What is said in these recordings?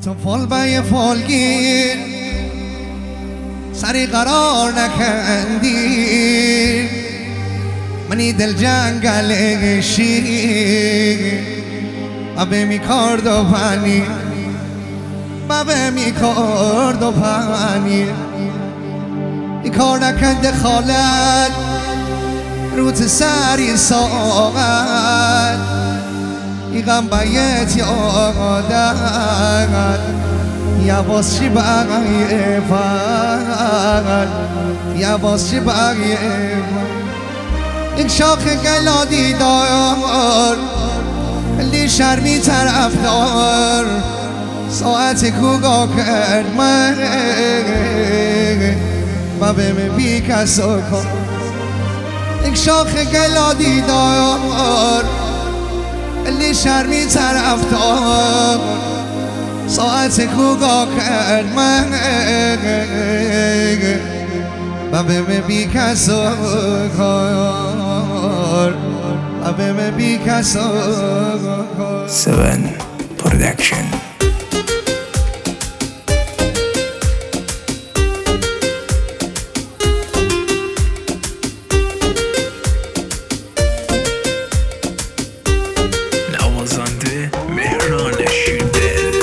تو فال بای فالگیر سری قرار نکندی منی دل جنگلشی بابه می کرد و پنی بابه می کرد و پنی ای کار نکنده خالت روت سری ساقت ای غم باید یادت یواز چی بقیه فقط یواز چی بقیه این شاخ گلادی دار لی شرمی طرف دار ساعت کوگا کرد من و به من بی کسا کن این شاخ گلادی دار لی شرمی طرف دار ساعت کوگا کرد من و به من بی کسا کار و به من بی کسا کار 7 Production. نوازنده مهران شیردل.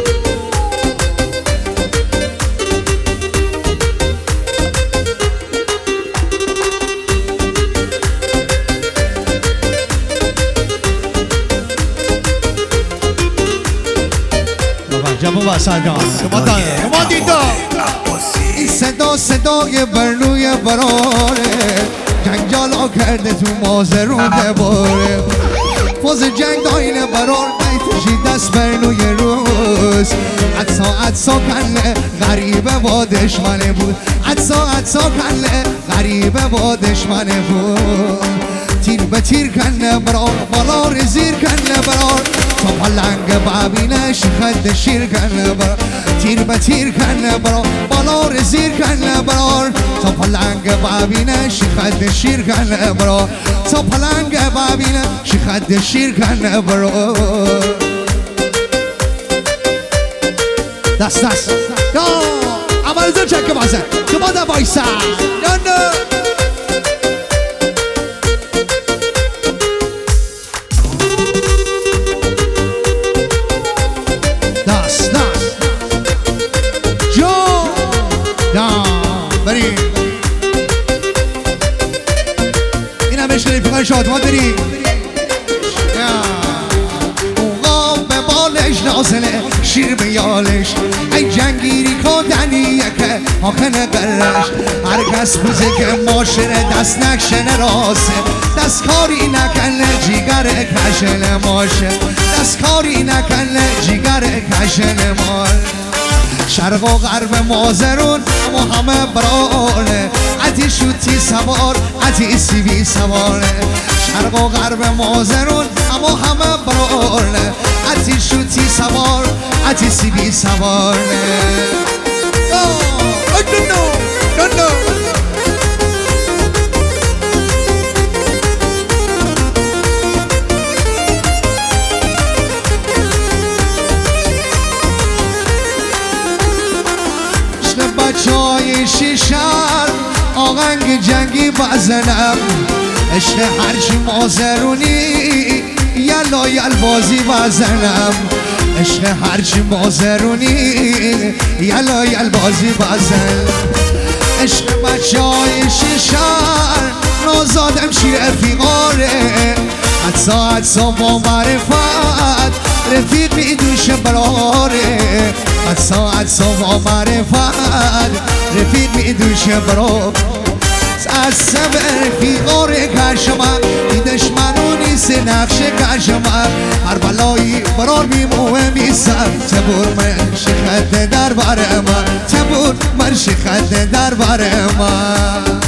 جمع واسدان کما دیدا این صدا صدای برنوی براره جنگالا کرده تو مازرون دباره فوز جنگ داینه برار نیتشی دست برنوی روز عدسا کنه غریبه با دشمنه بود عدسا کنه غریبه با دشمنه بود تیر به تیر کنه برار بالا رزیر کنه برار تا پلنگ بابینش خد شیر کنه برار تیر به تیر کنه برار بالا رزیر کنه برار تا پلنگ بابینش خد شیر کنه برار تا پلنگ بابینش خد شیر کنه برار دست یا اول زر چک بازه که باده بایسا یا نه شاد ما داری اوغا به بالش نازله شیر به یالش ای جنگیری کندنیه که آخنه قرش هر کس بوزه که ماشره دست نکشنه راسه دست کاری نکنه جیگر کشنه ماشه دست کاری نکنه جیگر کشنه ماشه شرق و غرب مازرون اما همه برانه عتی شوتی سوار عتی سیبی سواره شرق و غرب مازرون اما همه برانه عتی شوتی سوار عتی سیبی سواره no. بچهای شیشر آهنگ جنگی بزنم عشق هرچی مازرونی یل بازی بزنم عشق هرچی مازرونی یل بازی بزن عشق بچهای شیشر نازادم شیر رفیقاره عدسا با معرفت رفیقی دوش براره عدسا با معرفت رفیقی دوش براره از سبر رفیقاره کشمه این دشمنونی سه نقشه کشمه هر بلایی برار میموه میسر تبور من شخده در باره من تبور من شخده در باره من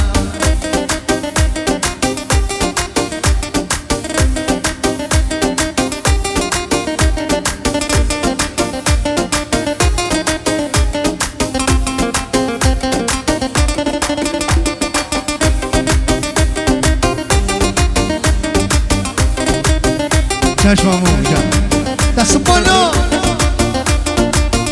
چشممو میگم دست بالا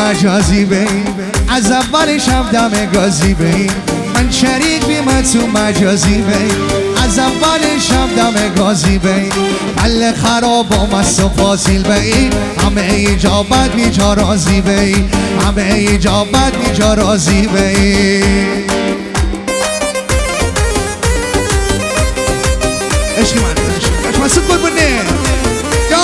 مجازی بین از اولش هم دم گازی بین من شریک بیمه تو مجازی بین از اولش هم دم گازی بین مل خراب و مست و فاصیل بین همه ایجابت بیجا رازی بین همه ایجابت بیجا رازی بین عشقی من عشق مسود قربونه یا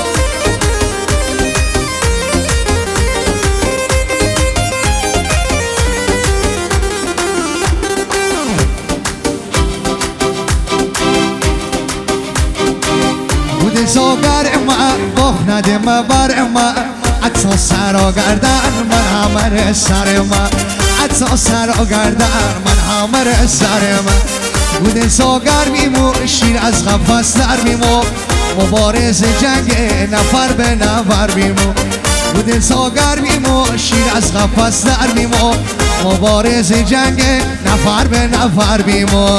بوده زاگر من باخ نده من بر من حتی سرا گردن من همه سر من حتی سرا گردن من همه سر من بوده زاگر میمو شیر از قفص در میمو مبارز جنگ نفر به نفر میمو بوده زاگر میمو شیر از قفص در میمو مبارز جنگ نفر به نفر میمو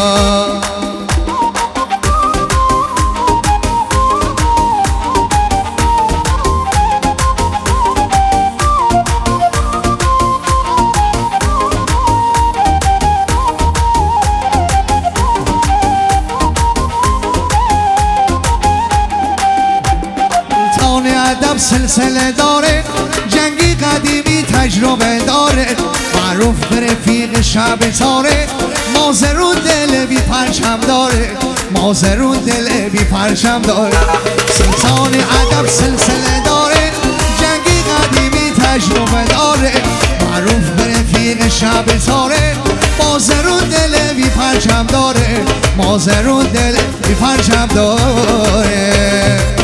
ادب سلسله داره جنگی قدیمی تجربه داره معروف به رفیق شب تاره مازرون دل بی پرچم داره مازرون دل بی پرچم داره سلطان ادب سلسله داره جنگی قدیمی تجربه داره معروف به رفیق شب تاره مازرون دل بی پرچم داره مازرون دل بی پرچم داره